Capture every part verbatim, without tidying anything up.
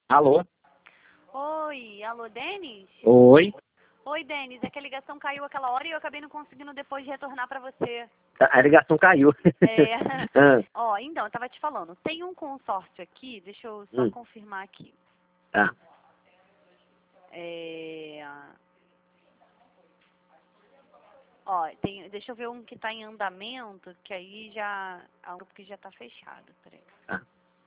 Alô? Oi, alô, Denis? Oi? Oi, Denis, é que a ligação caiu aquela hora e eu acabei não conseguindo depois retornar pra você. A a ligação caiu. É, ah, ó, então, eu tava te falando, tem um consórcio aqui, deixa eu só hum, confirmar aqui. tá. É, ó, tem, deixa eu ver um que tá em andamento, que aí já, é um grupo que já tá fechado, peraí, Tá.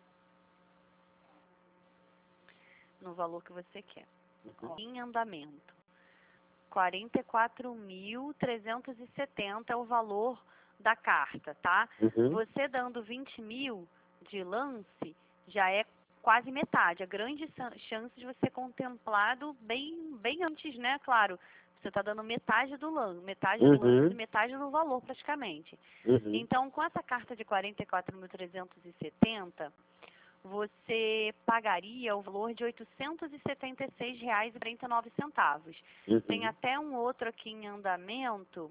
no valor que você quer. Uhum. Ó, em andamento. quarenta e quatro mil trezentos e setenta é o valor da carta, tá? Uhum. Você dando vinte mil de lance já é quase metade. A grande san- chance de você ser contemplado bem, bem antes, né? Claro, você está dando metade do lance, metade do lance e Uhum. metade do valor praticamente. Uhum. Então, com essa carta de quarenta e quatro mil trezentos e setenta, você pagaria o valor de oitocentos e setenta e seis reais e quarenta e nove centavos. Tem Uhum. até um outro aqui em andamento,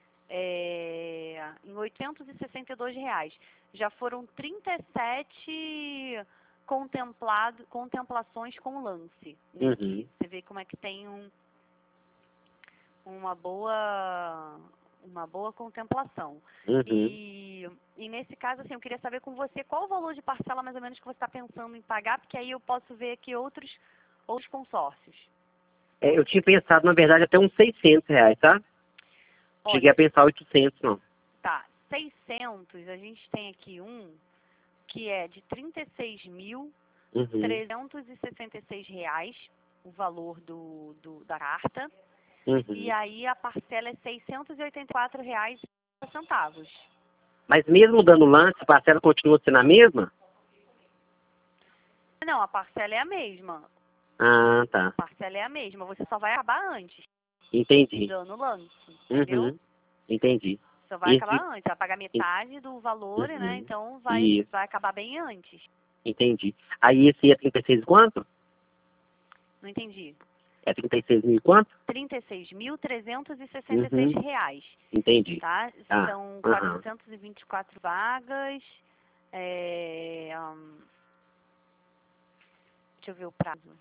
é, em oitocentos e sessenta e dois reais. Já foram trinta e sete contemplado, contemplações com lance Uhum. nesse. Você vê como é que tem um, uma boa uma boa contemplação. Uhum. E, e nesse caso, assim, eu queria saber com você qual o valor de parcela mais ou menos que você está pensando em pagar, porque aí eu posso ver aqui outros, outros consórcios. É, eu tinha pensado, na verdade, até uns seiscentos reais, tá? Cheguei a Olha, pensar oitocentos, não. tá, seiscentos, a gente tem aqui um que é de trinta e seis mil Uhum. trezentos e sessenta e seis reais, o valor do, do, da carta, e Uhum. aí a parcela é seiscentos e oitenta e quatro reais e cinquenta centavos. Mas mesmo dando lance, a parcela continua sendo a mesma? Não, a parcela é a mesma. Ah, A tá. parcela é a mesma, você só vai acabar antes, Entendi. dando lance, entendeu? Uhum. Entendi. Você vai acabar Esse... antes, vai pagar metade do valor, né? Uhum. Então vai, Isso. vai acabar bem antes. Entendi. Aí esse é trinta e seis quanto? Não entendi. É trinta e seis mil e quanto? trinta e seis mil trezentos e sessenta e seis Uhum. reais, Entendi. tá? Tá. São Aham. quatrocentas e vinte e quatro vagas. É, hum, deixa eu ver o prazo.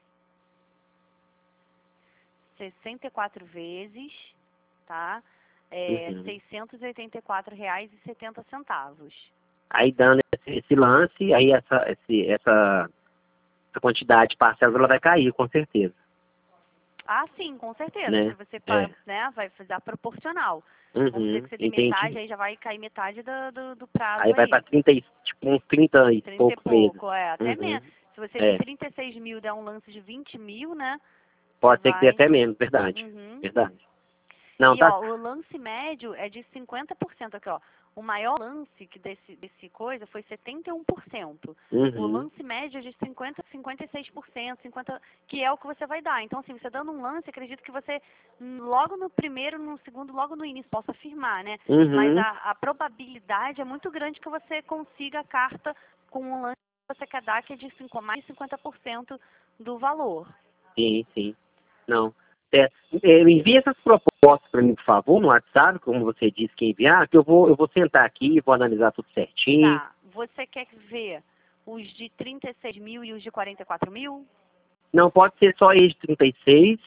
sessenta e quatro vezes, tá? É, Uhum. seiscentos e oitenta e quatro reais e setenta centavos. Aí dando esse, esse lance, aí essa, esse, essa, essa quantidade de parcelas ela vai cair, com certeza. Ah, sim, com certeza. Se Né? você pa- É. né, vai fazer a proporcional. Vamos dizer que Uhum. você dê metade, Entendi. aí já vai cair metade do, do, do prazo Aí vai para aí. trinta e, tipo, uns trinta e trinta e poucos meses. pouco, é, até Uhum. menos. Se você de É. trinta e seis mil der um lance de vinte mil, né? Você Pode ser que dê vai. até menos, verdade. Uhum. Verdade. Não, E tá. ó, o lance médio é de cinquenta por cento aqui, ó. O maior lance que desse, desse coisa foi setenta e um por cento. O Uhum. lance médio é de cinquenta, cinquenta e seis por cento, cinquenta, que é o que você vai dar. Então, assim, você dando um lance, acredito que você, hum, logo no primeiro, no segundo, logo no início, possa afirmar, né? Mas Uhum. a, a probabilidade é muito grande que você consiga a carta com um lance que você quer dar, que é de cinco, mais de cinquenta por cento do valor. Sim, sim. Não. É, é, envie essas propostas para mim, por favor, no WhatsApp, como você disse que ia enviar, que eu vou, eu vou sentar aqui, vou analisar tudo certinho. Tá, você quer ver os de trinta e seis mil e os de quarenta e quatro mil? Não pode ser só esse trinta e seis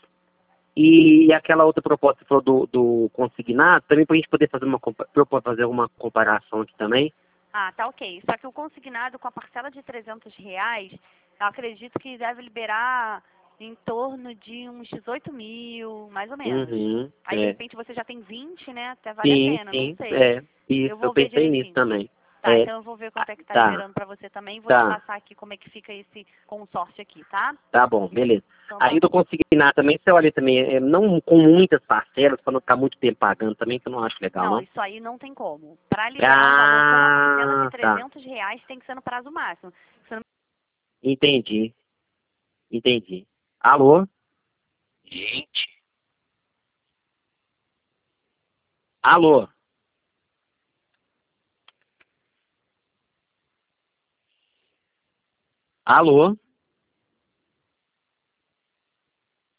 e aquela outra proposta que falou do, do consignado, também para a gente poder fazer uma, compa- pra eu poder fazer uma comparação aqui também. Ah, tá ok. Só que o consignado com a parcela de trezentos reais, eu acredito que deve liberar em torno de uns dezoito mil, mais ou menos. Uhum, Aí, de é. repente, você já tem vinte, né? Até vale a Sim, pena, não sim, sei. é. Isso, Eu eu vou ver pensei nisso direitinho. também. Tá, É, então eu vou ver ah, quanto é que tá tá, liberando pra você também e vou te tá. passar aqui como é que fica esse consórcio aqui, tá? Tá bom, beleza. Então tá Aí do bom. consignar também, você olha também, é, não com muitas parcelas, para não ficar muito tempo pagando também, que eu não acho legal, Não, não. isso aí não tem como. Para liberar o valor com a parcela de Ah, tá. trezentos reais tem que ser no prazo máximo. Se não- Entendi, entendi. Alô? Gente. Alô? Alô?